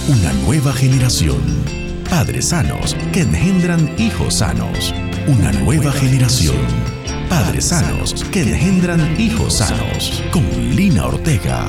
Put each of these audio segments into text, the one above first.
Una nueva generación. Padres sanos que engendran hijos sanos. Una nueva generación. Padres sanos que engendran hijos sanos. Con Lina Ortega.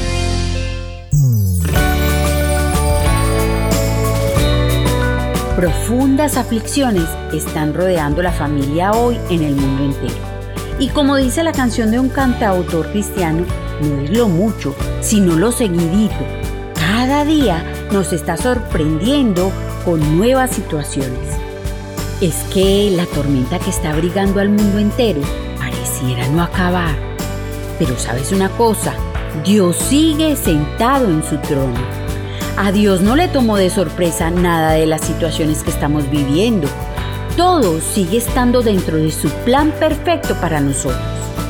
Profundas aflicciones están rodeando la familia hoy en el mundo entero. Y como dice la canción de un cantautor cristiano, no es lo mucho, sino lo seguidito. Cada día nos está sorprendiendo con nuevas situaciones. Es que la tormenta que está abrigando al mundo entero pareciera no acabar. Pero ¿sabes una cosa? Dios sigue sentado en su trono. A Dios no le tomó de sorpresa nada de las situaciones que estamos viviendo. Todo sigue estando dentro de su plan perfecto para nosotros.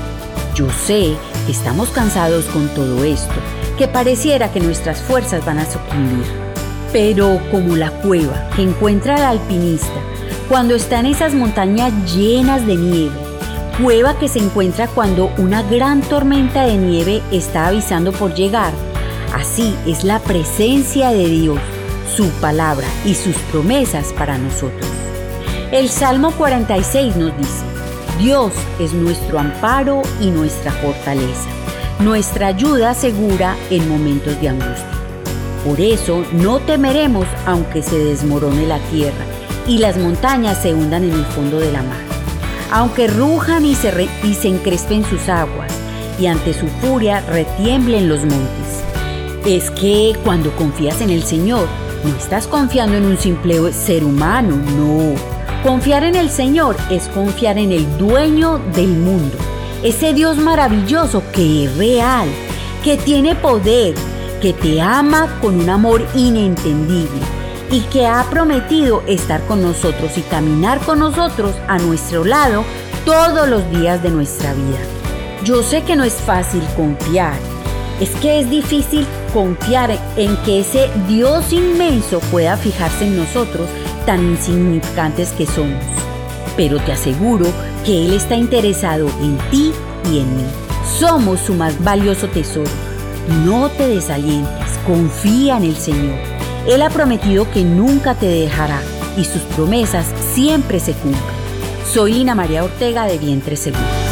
Yo sé que estamos cansados con todo esto, que pareciera que nuestras fuerzas van a sucumbir. Pero como la cueva que encuentra al alpinista cuando está en esas montañas llenas de nieve, cueva que se encuentra cuando una gran tormenta de nieve está avisando por llegar, así es la presencia de Dios, su palabra y sus promesas para nosotros. El Salmo 46 nos dice: Dios es nuestro amparo y nuestra fortaleza, nuestra ayuda segura en momentos de angustia. Por eso no temeremos aunque se desmorone la tierra y las montañas se hundan en el fondo de la mar, aunque rujan y se encrespen sus aguas y ante su furia retiemblen los montes. Es que cuando confías en el Señor, no estás confiando en un simple ser humano, no. Confiar en el Señor es confiar en el dueño del mundo, ese Dios maravilloso que es real, que tiene poder, que te ama con un amor inentendible y que ha prometido estar con nosotros y caminar con nosotros a nuestro lado todos los días de nuestra vida. Yo sé que no es fácil confiar, es que es difícil confiar en que ese Dios inmenso pueda fijarse en nosotros tan insignificantes que somos. Pero te aseguro que Él está interesado en ti y en mí. Somos su más valioso tesoro. No te desalientes, confía en el Señor. Él ha prometido que nunca te dejará y sus promesas siempre se cumplen. Soy Lina María Ortega de Vientre Seguro.